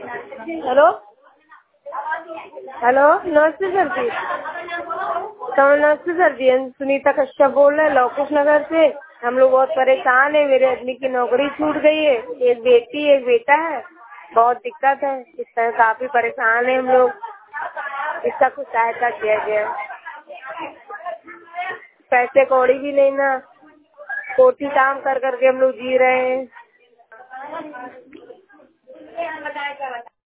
Hello hello, नमस्ते sir ji. नमस्ते sir जी, हम सुनीता कश्यप बोल रहे हैं लोकेश नगर से। हम लोग बहुत परेशान है, मेरे आदमी की नौकरी छूट गई है, एक बेटी एक बेटा है, बहुत दिक्कत है। इस तरह काफी परेशान है हम लोग, इसका कुछ सहायता किया जाए। पैसे कौड़ी भी नहीं ना, कोठी काम कर करके हम लोग जी रहे हैं।